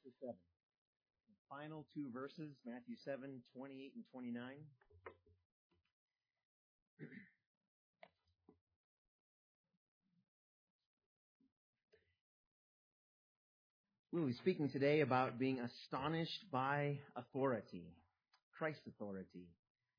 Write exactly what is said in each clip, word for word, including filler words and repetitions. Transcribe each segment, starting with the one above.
chapter seven. The final two verses, Matthew seven, twenty-eight and twenty-nine. We'll be speaking today about being astonished by authority, Christ's authority.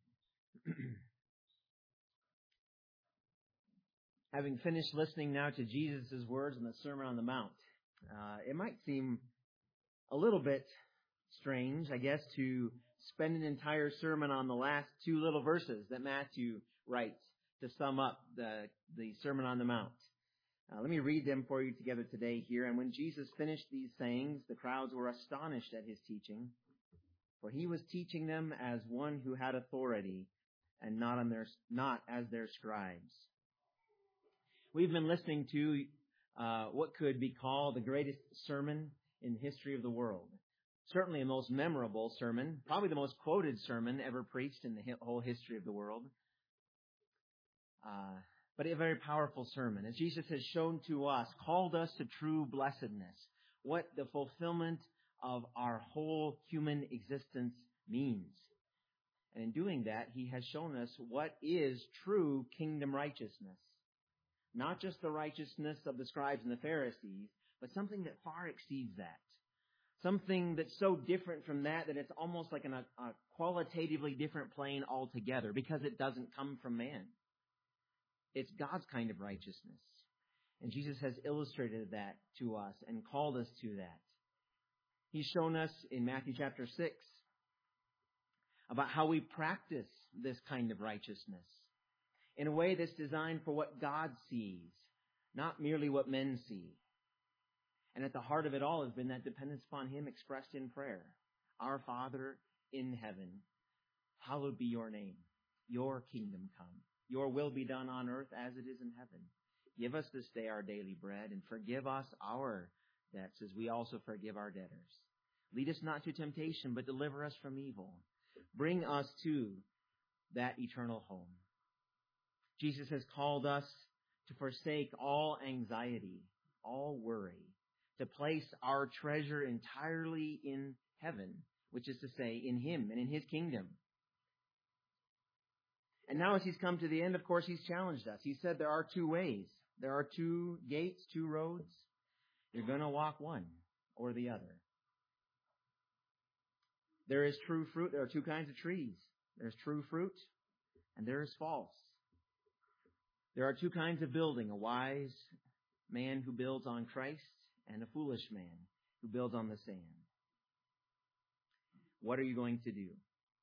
Having finished listening now to Jesus' words in the Sermon on the Mount, uh, it might seem a little bit strange, I guess, to spend an entire sermon on the last two little verses that Matthew writes to sum up the, the Sermon on the Mount. Uh, let me read them for you together today here. And when Jesus finished these sayings, the crowds were astonished at his teaching, for he was teaching them as one who had authority and not on their not as their scribes. We've been listening to uh, what could be called the greatest sermon in the history of the world. Certainly a most memorable sermon, probably the most quoted sermon ever preached in the whole history of the world. Uh, but a very powerful sermon, as Jesus has shown to us, called us to true blessedness, what the fulfillment of our whole human existence means. And in doing that, he has shown us what is true kingdom righteousness. Not just the righteousness of the scribes and the Pharisees, but something that far exceeds that. Something that's so different from that that it's almost like an, a, a qualitatively different plane altogether, because it doesn't come from man. It's God's kind of righteousness. And Jesus has illustrated that to us and called us to that. He's shown us in Matthew chapter six about how we practice this kind of righteousness in a way that's designed for what God sees, not merely what men see. And at the heart of it all has been that dependence upon Him expressed in prayer. Our Father in heaven, hallowed be your name. Your kingdom come. Your will be done on earth as it is in heaven. Give us this day our daily bread, and forgive us our debts as we also forgive our debtors. Lead us not to temptation, but deliver us from evil. Bring us to that eternal home. Jesus has called us to forsake all anxiety, all worry, to place our treasure entirely in heaven, which is to say, in Him and in His kingdom. And now as He's come to the end, of course, He's challenged us. He said there are two ways. There are two gates, two roads. You're going to walk one or the other. There is true fruit. There are two kinds of trees. There's true fruit and there is false. There are two kinds of building, a wise man who builds on Christ and a foolish man who builds on the sand. What are you going to do?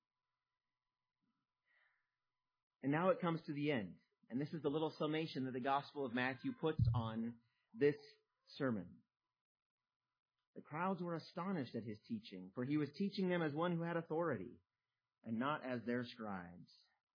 And now it comes to the end. And this is the little summation that the Gospel of Matthew puts on this sermon. The crowds were astonished at his teaching, for he was teaching them as one who had authority and not as their scribes.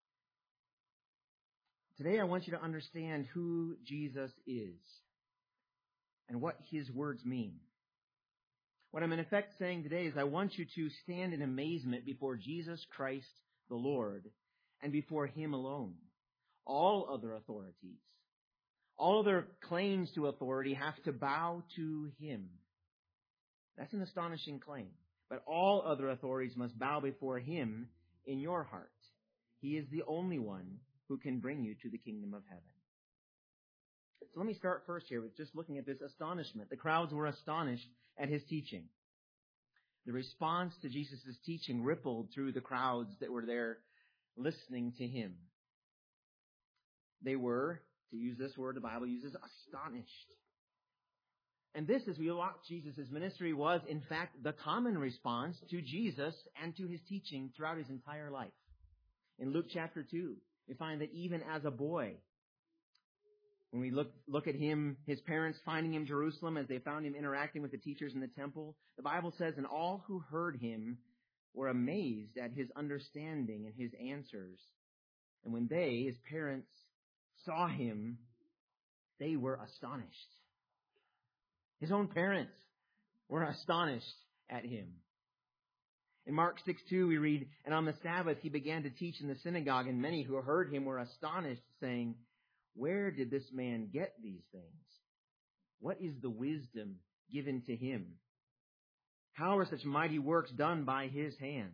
Today I want you to understand who Jesus is and what His words mean. What I'm in effect saying today is I want you to stand in amazement before Jesus Christ the Lord and before Him alone. All other authorities, all other claims to authority have to bow to Him. That's an astonishing claim. But all other authorities must bow before Him in your heart. He is the only one who can bring you to the kingdom of heaven. So let me start first here with just looking at this astonishment. The crowds were astonished at His teaching. The response to Jesus' teaching rippled through the crowds that were there listening to Him. They were, to use this word the Bible uses, astonished. And this, as we watch Jesus' ministry, was in fact the common response to Jesus and to His teaching throughout His entire life. In Luke chapter two, we find that even as a boy, when we look look at him, his parents finding him in Jerusalem as they found him interacting with the teachers in the temple, the Bible says, and all who heard him were amazed at his understanding and his answers. And when they, his parents, saw him, they were astonished. His own parents were astonished at him. In Mark six two we read, and on the Sabbath he began to teach in the synagogue, and many who heard him were astonished, saying, where did this man get these things? What is the wisdom given to him? How are such mighty works done by his hands?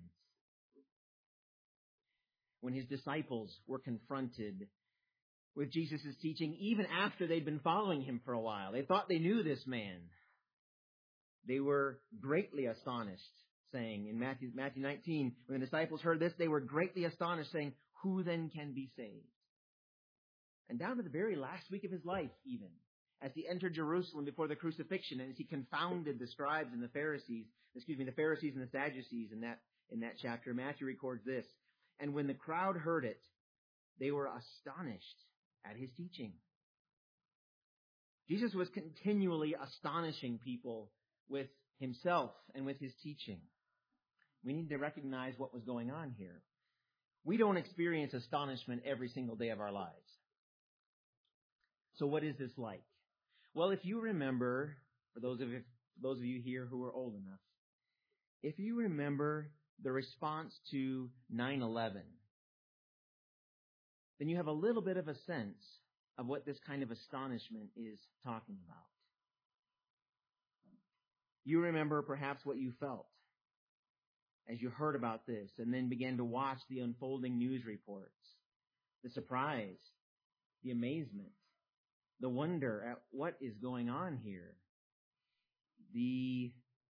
When his disciples were confronted with Jesus' teaching, even after they'd been following him for a while, they thought they knew this man. They were greatly astonished, saying in Matthew, Matthew nineteen, when the disciples heard this, they were greatly astonished, saying, who then can be saved? And down to the very last week of his life, even, as he entered Jerusalem before the crucifixion, and as he confounded the scribes and the Pharisees, excuse me, the Pharisees and the Sadducees in that, in that chapter, Matthew records this, and when the crowd heard it, they were astonished at his teaching. Jesus was continually astonishing people with himself and with his teaching. We need to recognize what was going on here. We don't experience astonishment every single day of our lives. So what is this like? Well, if you remember, for those of you, those of you here who are old enough, if you remember the response to nine eleven, then you have a little bit of a sense of what this kind of astonishment is talking about. You remember perhaps what you felt as you heard about this and then began to watch the unfolding news reports, the surprise, the amazement, the wonder at what is going on here. The,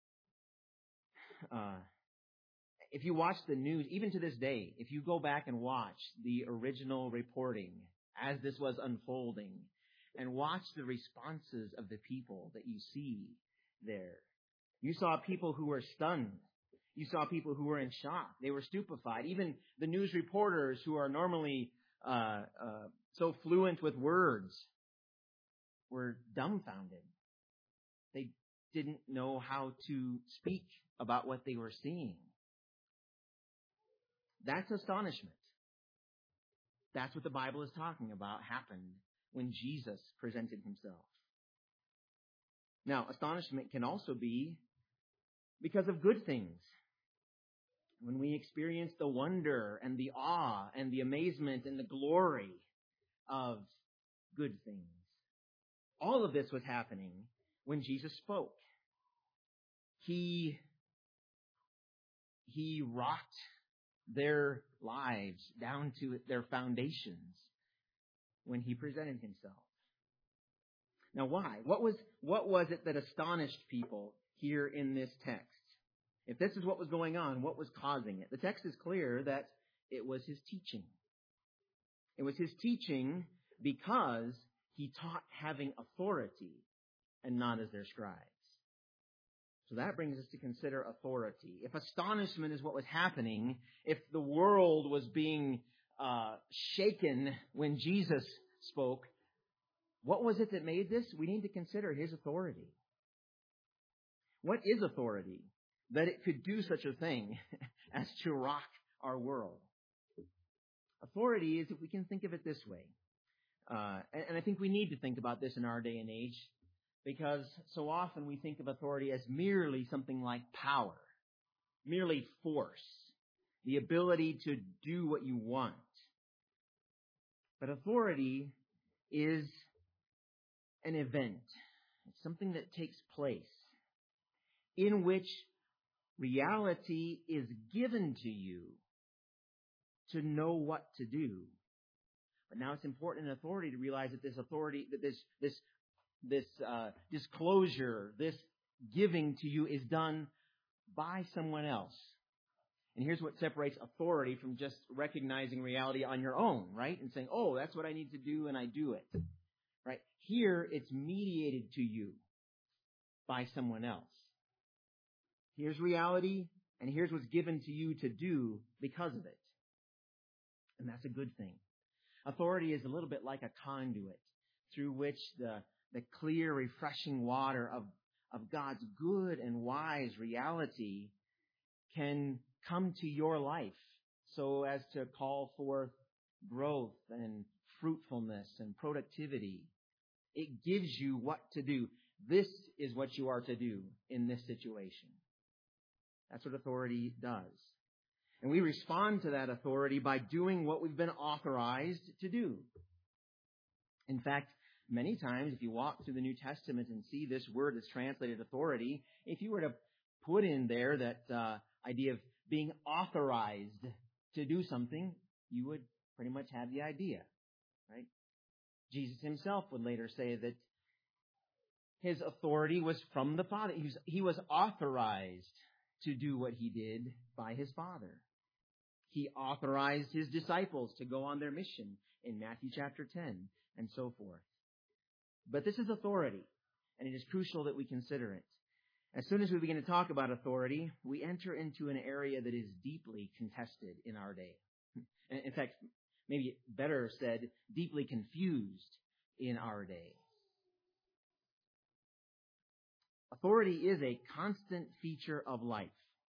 uh, if you watch the news, even to this day, if you go back and watch the original reporting as this was unfolding and watch the responses of the people that you see there, you saw people who were stunned. You saw people who were in shock. They were stupefied. Even the news reporters who are normally uh, uh, so fluent with words were dumbfounded. They didn't know how to speak about what they were seeing. That's astonishment. That's what the Bible is talking about happened when Jesus presented himself. Now, astonishment can also be because of good things. When we experience the wonder and the awe and the amazement and the glory of good things. All of this was happening when Jesus spoke. He, he rocked their lives down to their foundations when he presented himself. Now why? What was, what was it that astonished people here in this text? If this is what was going on, what was causing it? The text is clear that it was his teaching. It was his teaching because he taught having authority and not as their scribes. So that brings us to consider authority. If astonishment is what was happening, if the world was being uh, shaken when Jesus spoke, what was it that made this? We need to consider his authority. What is authority? That it could do such a thing as to rock our world. Authority is, if we can think of it this way, uh, and, and I think we need to think about this in our day and age, because so often we think of authority as merely something like power, merely force, the ability to do what you want. But authority is an event. It's something that takes place in which reality is given to you to know what to do. But now it's important in authority to realize that this authority, that this this this uh, disclosure, this giving to you is done by someone else. And here's what separates authority from just recognizing reality on your own, right? And saying, oh, that's what I need to do, and I do it. Right? Here, it's mediated to you by someone else. Here's reality, and here's what's given to you to do because of it. And that's a good thing. Authority is a little bit like a conduit through which the, the clear, refreshing water of, of God's good and wise reality can come to your life so as to call forth growth and fruitfulness and productivity. It gives you what to do. This is what you are to do in this situation. That's what authority does. And we respond to that authority by doing what we've been authorized to do. In fact, many times if you walk through the New Testament and see this word that's translated authority, if you were to put in there that uh, idea of being authorized to do something, you would pretty much have the idea, right? Jesus himself would later say that his authority was from the Father. He was, he was authorized to do what he did by his Father. He authorized his disciples to go on their mission in Matthew chapter ten and so forth. But this is authority, and it is crucial that we consider it. As soon as we begin to talk about authority, we enter into an area that is deeply contested in our day. In fact, maybe better said, deeply confused in our day. Authority is a constant feature of life.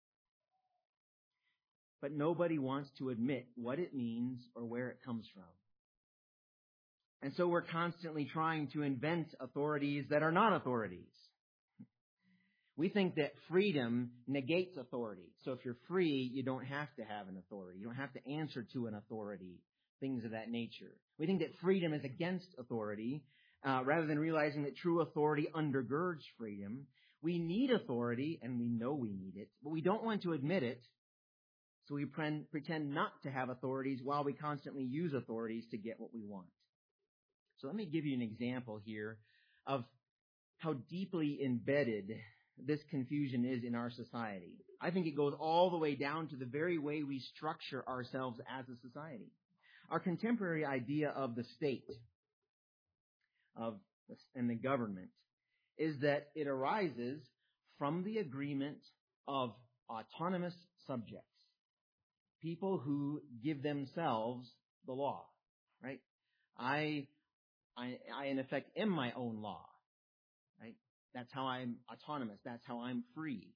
But nobody wants to admit what it means or where it comes from. And so we're constantly trying to invent authorities that are not authorities. We think that freedom negates authority. So if you're free, you don't have to have an authority. You don't have to answer to an authority, things of that nature. We think that freedom is against authority, uh, rather than realizing that true authority undergirds freedom. We need authority, and we know we need it, but we don't want to admit it, so we pretend not to have authorities while we constantly use authorities to get what we want. So let me give you an example here of how deeply embedded this confusion is in our society. I think it goes all the way down to the very way we structure ourselves as a society. Our contemporary idea of the state of and the government is that it arises from the agreement of autonomous subjects, people who give themselves the law, right? I, I, I in effect am my own law, right? That's how I'm autonomous. That's how I'm free.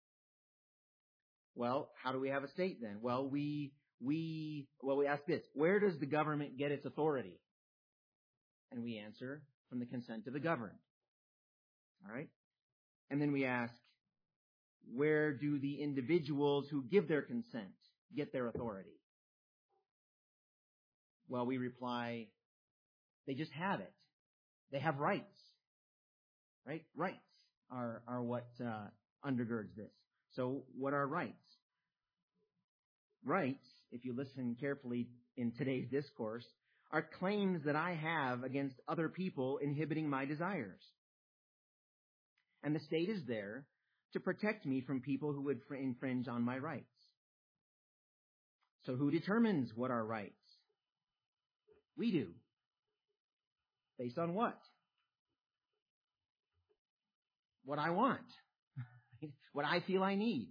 Well, how do we have a state then? Well, we, we, well, we ask this: where does the government get its authority? And we answer, from the consent of the governed. All right? And then we ask, where do the individuals who give their consent get their authority? Well, we reply, they just have it. They have rights. Right? Rights are, are what uh, undergirds this. So what are rights? Rights, if you listen carefully in today's discourse, are claims that I have against other people inhibiting my desires. And the state is there to protect me from people who would infringe on my rights. So who determines what are rights? We do. Based on what? What I want. What I feel I need.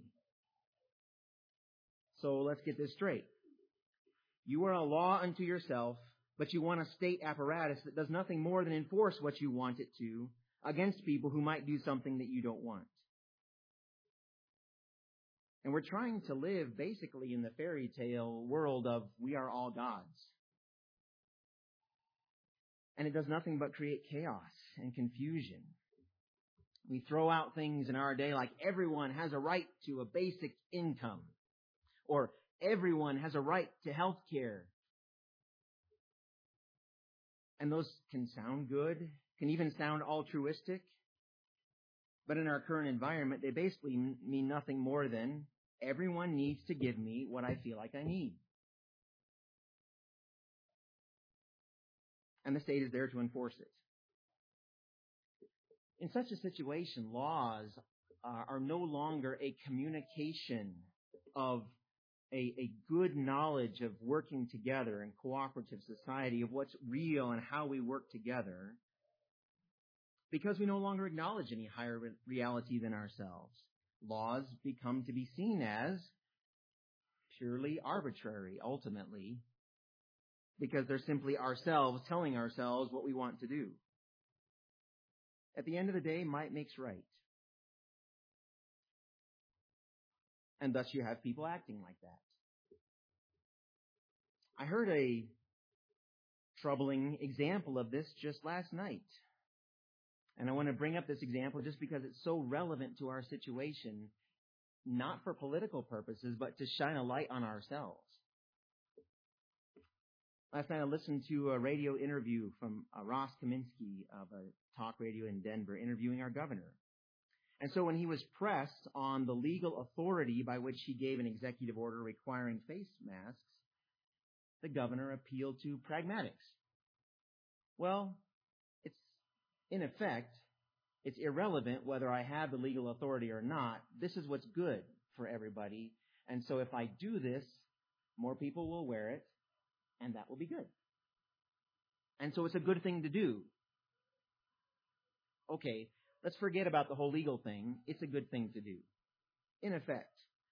So let's get this straight. You are a law unto yourself, but you want a state apparatus that does nothing more than enforce what you want it to against people who might do something that you don't want. And we're trying to live basically in the fairy tale world of we are all gods. And it does nothing but create chaos and confusion. We throw out things in our day like everyone has a right to a basic income, or everyone has a right to health care. And those can sound good, can even sound altruistic. But in our current environment, they basically mean nothing more than everyone needs to give me what I feel like I need. And the state is there to enforce it. In such a situation, laws uh, are no longer a communication of a, a good knowledge of working together in cooperative society, of what's real and how we work together, because we no longer acknowledge any higher re- reality than ourselves. Laws become to be seen as purely arbitrary, ultimately, because they're simply ourselves telling ourselves what we want to do. At the end of the day, might makes right. And thus you have people acting like that. I heard a troubling example of this just last night. And I want to bring up this example just because it's so relevant to our situation, not for political purposes, but to shine a light on ourselves. Last night I listened to a radio interview from uh, Ross Kaminsky of a talk radio in Denver interviewing our governor. And so when he was pressed on the legal authority by which he gave an executive order requiring face masks, the governor appealed to pragmatics. Well, it's, in effect, it's irrelevant whether I have the legal authority or not. This is what's good for everybody. And so if I do this, more people will wear it, and that will be good. And so it's a good thing to do. Okay, let's forget about the whole legal thing. It's a good thing to do, in effect.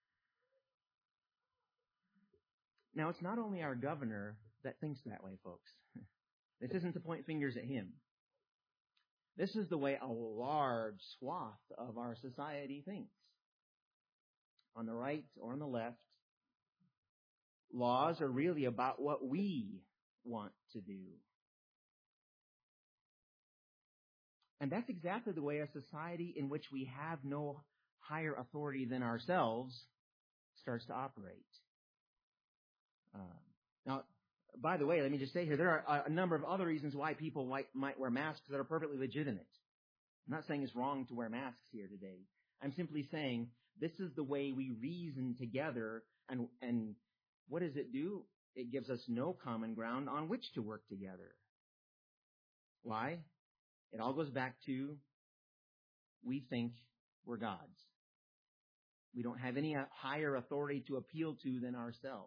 Now, it's not only our governor that thinks that way, folks. This isn't to point fingers at him. This is the way a large swath of our society thinks. On the right or on the left, laws are really about what we want to do. And that's exactly the way a society in which we have no higher authority than ourselves starts to operate. Uh, now, by the way, let me just say here, there are a number of other reasons why people might, might wear masks that are perfectly legitimate. I'm not saying it's wrong to wear masks here today. I'm simply saying this is the way we reason together, and, and what does it do? It gives us no common ground on which to work together. Why? It all goes back to we think we're gods. We don't have any higher authority to appeal to than ourselves.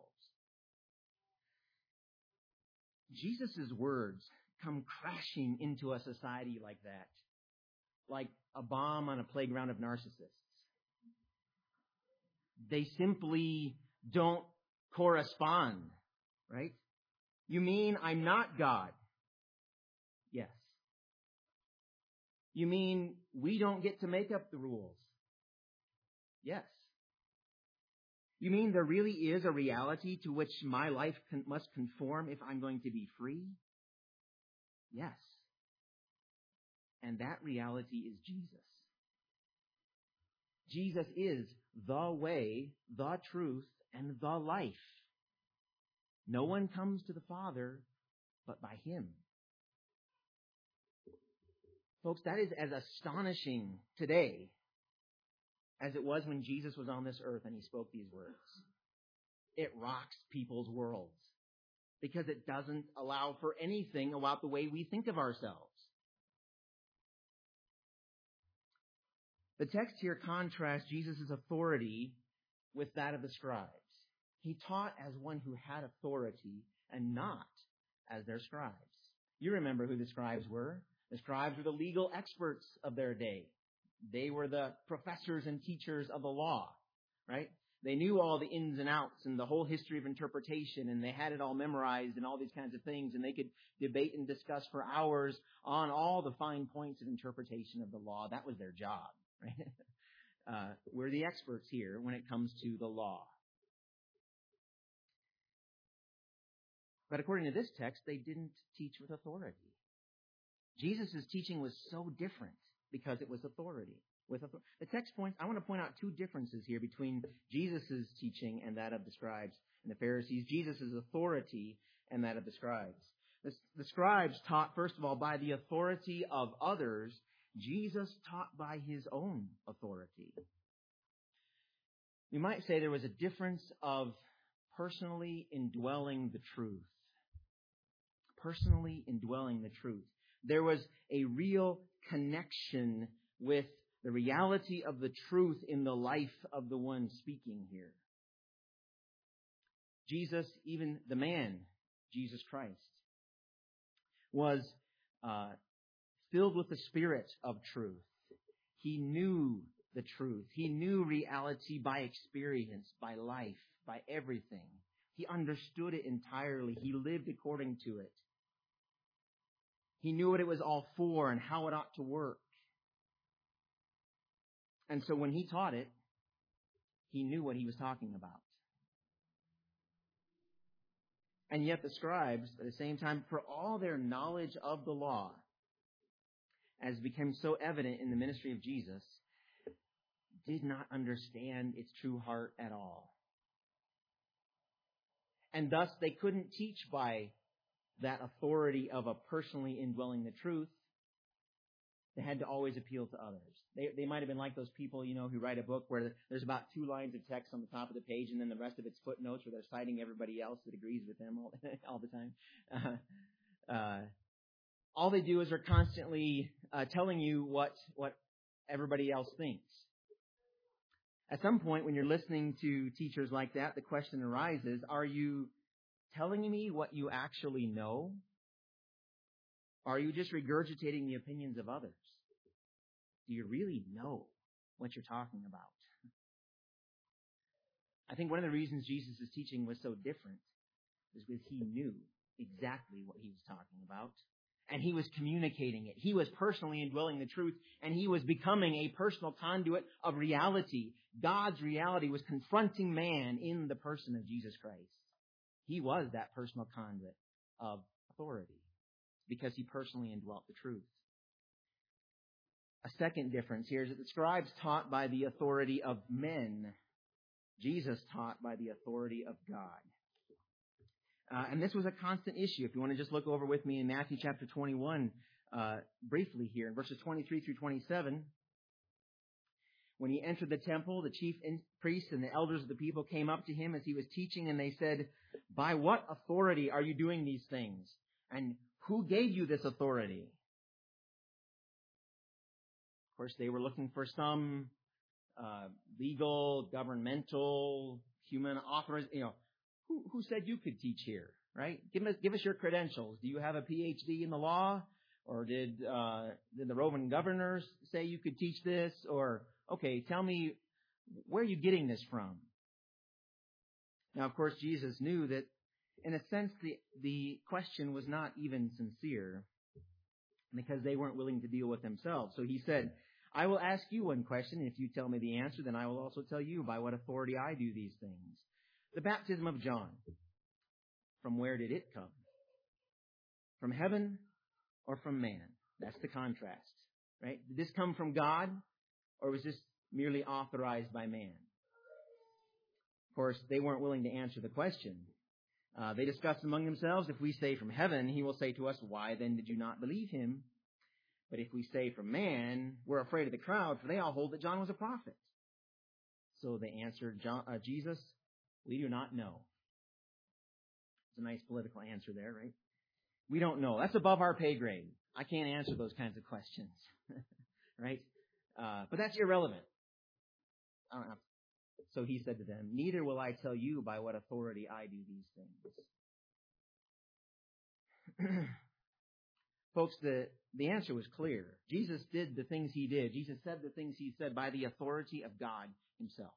Jesus' words come crashing into a society like that, like a bomb on a playground of narcissists. They simply don't correspond, right? You mean I'm not God? Yes. You mean we don't get to make up the rules? Yes. You mean there really is a reality to which my life con- must conform if I'm going to be free? Yes. And that reality is Jesus. Jesus is the way, the truth, and the life. No one comes to the Father but by Him. Folks, that is as astonishing today as it was when Jesus was on this earth and He spoke these words. It rocks people's worlds because it doesn't allow for anything about the way we think of ourselves. The text here contrasts Jesus' authority with that of the scribes. He taught as one who had authority and not as their scribes. You remember who the scribes were. The scribes were the legal experts of their day. They were the professors and teachers of the law, right? They knew all the ins and outs and the whole history of interpretation, and they had it all memorized and all these kinds of things, and they could debate and discuss for hours on all the fine points of interpretation of the law. That was their job, right? Uh, we're the experts here when it comes to the law. But according to this text, they didn't teach with authority. Jesus' teaching was so different because it was authority. With authority. The text points, I want to point out two differences here between Jesus' teaching and that of the scribes and the Pharisees. Jesus' authority and that of the scribes. The, the scribes taught, first of all, by the authority of others. Jesus taught by His own authority. We might say there was a difference of personally indwelling the truth. Personally indwelling the truth. There was a real connection with the reality of the truth in the life of the one speaking here. Jesus, even the man, Jesus Christ, was uh, filled with the Spirit of truth. He knew the truth. He knew reality by experience, by life, by everything. He understood it entirely. He lived according to it. He knew what it was all for and how it ought to work. And so when He taught it, He knew what He was talking about. And yet the scribes, at the same time, for all their knowledge of the law, as became so evident in the ministry of Jesus, did not understand its true heart at all. And thus they couldn't teach by that authority of a personally indwelling the truth. They had to always appeal to others. They they might have been like those people, you know, who write a book where there's about two lines of text on the top of the page, and then the rest of it's footnotes where they're citing everybody else that agrees with them all, all the time. Uh, uh, all they do is they're constantly uh, telling you what what everybody else thinks. At some point, when you're listening to teachers like that, the question arises: are you telling me what you actually know? Or are you just regurgitating the opinions of others? Do you really know what you're talking about? I think one of the reasons Jesus' teaching was so different is because he knew exactly what he was talking about. And he was communicating it. He was personally indwelling the truth, and he was becoming a personal conduit of reality. God's reality was confronting man in the person of Jesus Christ. He was that personal conduit of authority because he personally indwelt the truth. A second difference here is that the scribes taught by the authority of men. Jesus taught by the authority of God. Uh, and this was a constant issue. If you want to just look over with me in Matthew chapter twenty-one, uh, briefly here, in verses twenty-three through twenty-seven. When he entered the temple, the chief priests and the elders of the people came up to him as he was teaching, and they said, "By what authority are you doing these things? And who gave you this authority?" Of course, they were looking for some uh, legal, governmental, human authorization. You know, who, who said you could teach here, right? Give us, give us your credentials. Do you have a P H D in the law? Or did, uh, did the Roman governors say you could teach this? Or, okay, tell me, where are you getting this from? Now, of course, Jesus knew that, in a sense, the, the question was not even sincere because they weren't willing to deal with themselves. So he said, "I will ask you one question, and if you tell me the answer, then I will also tell you by what authority I do these things. The baptism of John, from where did it come? From heaven or from man?" That's the contrast, right? Did this come from God, or was this merely authorized by man? Of course, they weren't willing to answer the question. Uh, they discussed among themselves, "If we say from heaven, he will say to us, 'Why then did you not believe him?' But if we say from man, we're afraid of the crowd, for they all hold that John was a prophet." So they answered John, uh, Jesus, "We do not know." It's a nice political answer there, right? We don't know. That's above our pay grade. I can't answer those kinds of questions, right? Uh, but that's irrelevant. I don't have to. So he said to them, "Neither will I tell you by what authority I do these things." Folks, the, the answer was clear. Jesus did the things he did. Jesus said the things he said by the authority of God himself.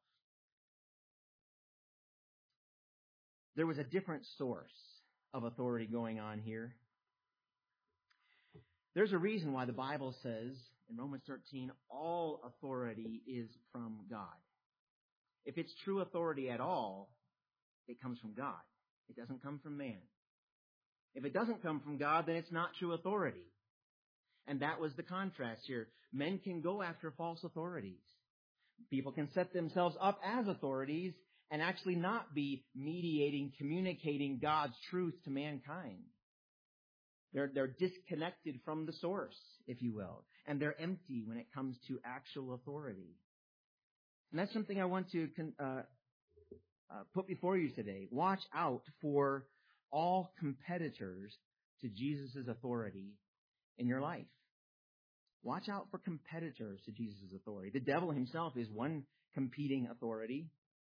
There was a different source of authority going on here. There's a reason why the Bible says in Romans thirteen, all authority is from God. If it's true authority at all, it comes from God. It doesn't come from man. If it doesn't come from God, then it's not true authority. And that was the contrast here. Men can go after false authorities. People can set themselves up as authorities and actually not be mediating, communicating God's truth to mankind. They're, they're disconnected from the source, if you will. And they're empty when it comes to actual authority. And that's something I want to uh, uh, put before you today. Watch out for all competitors to Jesus' authority in your life. Watch out for competitors to Jesus' authority. The devil himself is one competing authority.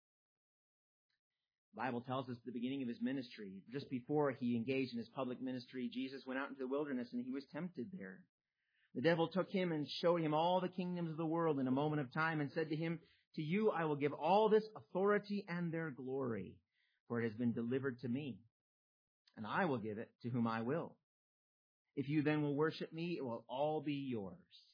The Bible tells us at the beginning of his ministry, just before he engaged in his public ministry, Jesus went out into the wilderness and he was tempted there. The devil took him and showed him all the kingdoms of the world in a moment of time and said to him, "To you I will give all this authority and their glory, for it has been delivered to me, and I will give it to whom I will. If you then will worship me, it will all be yours."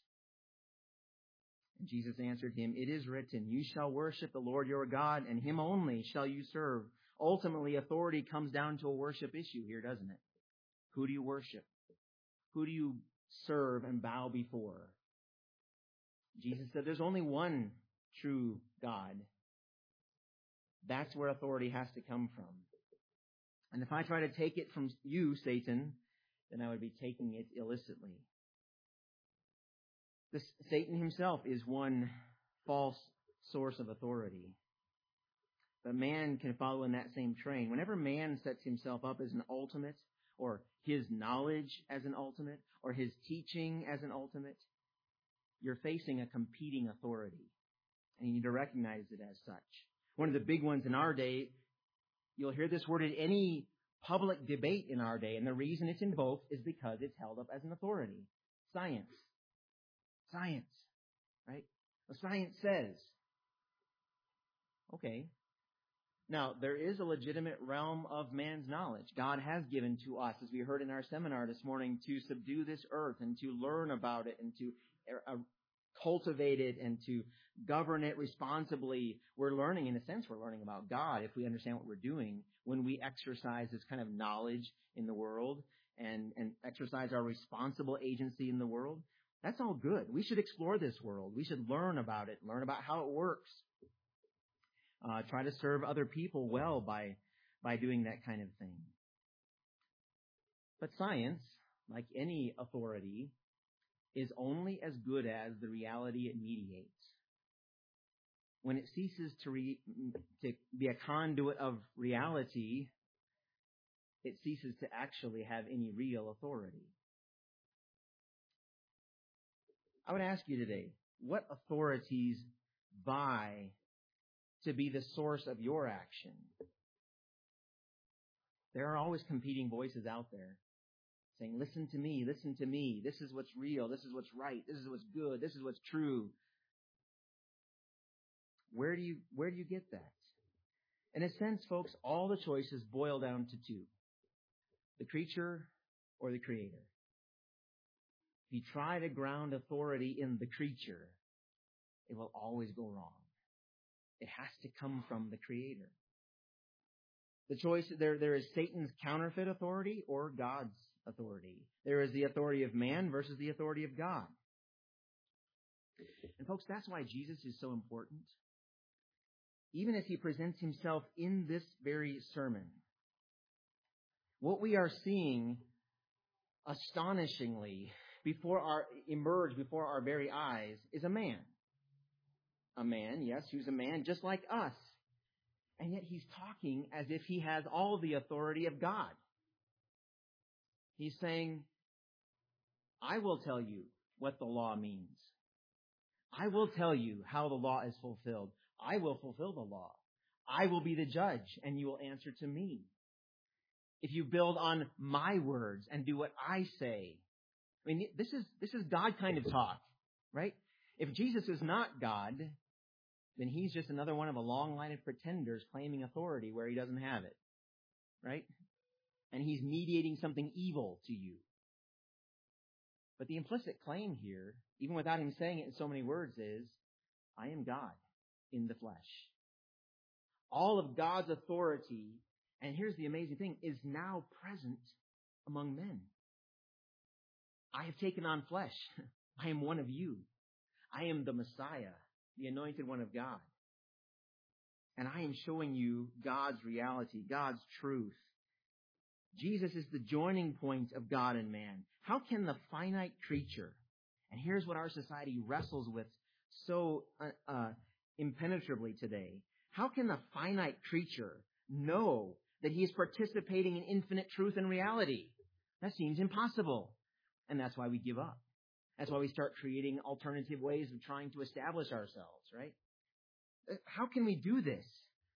And Jesus answered him, "It is written, you shall worship the Lord your God, and him only shall you serve." Ultimately, authority comes down to a worship issue here, doesn't it? Who do you worship? Who do you serve and bow before? Jesus said there's only one true God. That's where authority has to come from. And if I try to take it from you, Satan, then I would be taking it illicitly. This, Satan himself is one false source of authority. But man can follow in that same train. Whenever man sets himself up as an ultimate, or his knowledge as an ultimate, or his teaching as an ultimate, you're facing a competing authority. And you need to recognize it as such. One of the big ones in our day, you'll hear this word in any public debate in our day, and the reason it's invoked is because it's held up as an authority. Science. Science. Right? Well, science says. Okay. Now, there is a legitimate realm of man's knowledge. God has given to us, as we heard in our seminar this morning, to subdue this earth and to learn about it and to uh, cultivate it and to govern it responsibly. We're learning, in a sense, we're learning about God if we understand what we're doing when we exercise this kind of knowledge in the world and, and exercise our responsible agency in the world. That's all good. We should explore this world. We should learn about it, learn about how it works. Uh, try to serve other people well by by doing that kind of thing. But science, like any authority, is only as good as the reality it mediates. When it ceases to, re, to be a conduit of reality, it ceases to actually have any real authority. I would ask you today, what authorities vie to be the source of your action? There are always competing voices out there saying, listen to me, listen to me. This is what's real. This is what's right. This is what's good. This is what's true. Where do you, where do you get that? In a sense, folks, all the choices boil down to two: the creature or the creator. If you try to ground authority in the creature, it will always go wrong. It has to come from the Creator. The choice, there, there is Satan's counterfeit authority or God's authority. There is the authority of man versus the authority of God. And folks, that's why Jesus is so important. Even as he presents himself in this very sermon, what we are seeing astonishingly before our, emerge before our very eyes is a man. A man, yes, who's a man just like us. And yet he's talking as if he has all the authority of God. He's saying, I will tell you what the law means. I will tell you how the law is fulfilled. I will fulfill the law. I will be the judge, and you will answer to me. If you build on my words and do what I say. I mean, this is, this is God kind of talk, right? If Jesus is not God, then he's just another one of a long line of pretenders claiming authority where he doesn't have it, right? And he's mediating something evil to you. But the implicit claim here, even without him saying it in so many words, is, I am God in the flesh. All of God's authority, and here's the amazing thing, is now present among men. I have taken on flesh. I am one of you. I am the Messiah, the anointed one of God. And I am showing you God's reality, God's truth. Jesus is the joining point of God and man. How can the finite creature, and here's what our society wrestles with so uh, uh, impenetrably today, how can the finite creature know that he is participating in infinite truth and reality? That seems impossible. And that's why we give up. That's why we start creating alternative ways of trying to establish ourselves, right? How can we do this?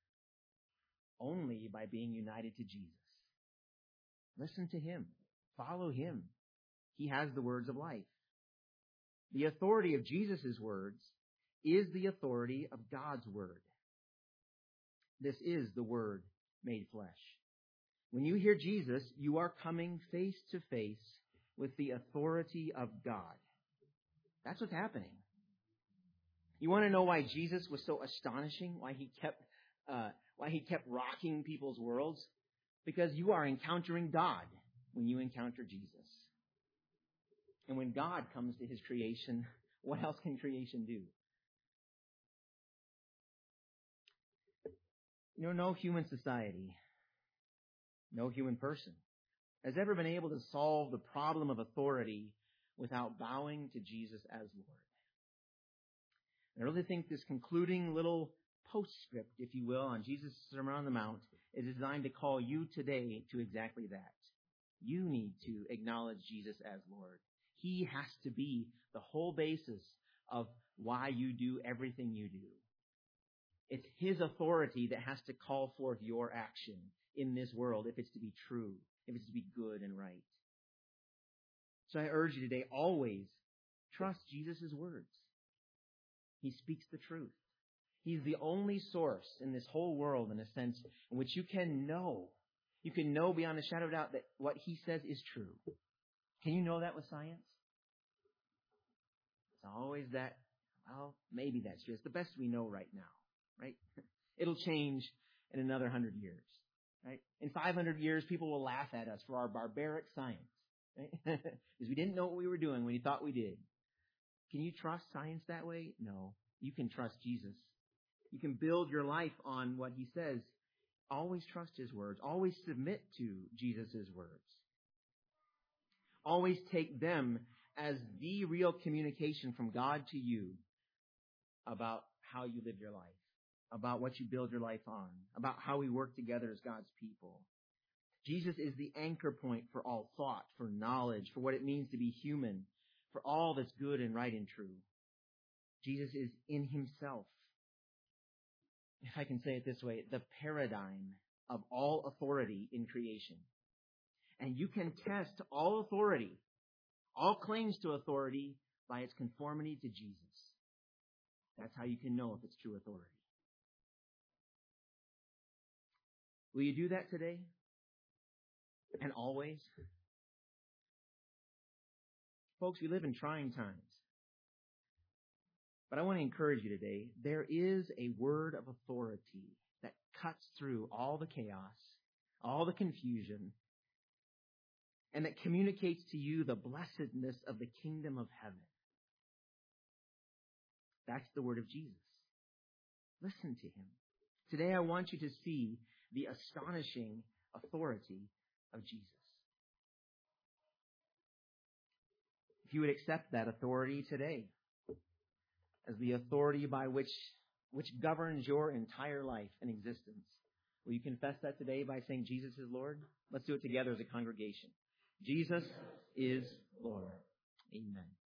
Only by being united to Jesus. Listen to him. Follow him. He has the words of life. The authority of Jesus' words is the authority of God's word. This is the Word made flesh. When you hear Jesus, you are coming face to face with the authority of God. That's what's happening. You want to know why Jesus was so astonishing? Why he kept, uh, why he kept rocking people's worlds? Because you are encountering God when you encounter Jesus. And when God comes to his creation, what else can creation do? You know, no human society, no human person has ever been able to solve the problem of authority without bowing to Jesus as Lord. And I really think this concluding little postscript, if you will, on Jesus' Sermon on the Mount is designed to call you today to exactly that. You need to acknowledge Jesus as Lord. He has to be the whole basis of why you do everything you do. It's His authority that has to call forth your action in this world if it's to be true, if it's to be good and right. So I urge you today, always trust Jesus' words. He speaks the truth. He's the only source in this whole world, in a sense, in which you can know. You can know beyond a shadow of doubt that what He says is true. Can you know that with science? It's always that, well, maybe that's true. It's the best we know right now, right? It'll change in another hundred years, right? In five hundred years, people will laugh at us for our barbaric science, right? Because we didn't know what we were doing when we thought we did. Can you trust science that way? No. You can trust Jesus. You can build your life on what He says. Always trust His words. Always submit to Jesus' words. Always take them as the real communication from God to you about how you live your life, about what you build your life on, about how we work together as God's people. Jesus is the anchor point for all thought, for knowledge, for what it means to be human, for all that's good and right and true. Jesus is in Himself, if I can say it this way, the paradigm of all authority in creation. And you can test all authority, all claims to authority, by its conformity to Jesus. That's how you can know if it's true authority. Will you do that today? And always? Folks, we live in trying times. But I want to encourage you today, there is a word of authority that cuts through all the chaos, all the confusion, and that communicates to you the blessedness of the kingdom of heaven. That's the word of Jesus. Listen to Him. Today I want you to see the astonishing authority of Jesus. If you would accept that authority today as the authority by which, which governs your entire life and existence, will you confess that today by saying Jesus is Lord? Let's do it together as a congregation. Jesus is Lord. Amen.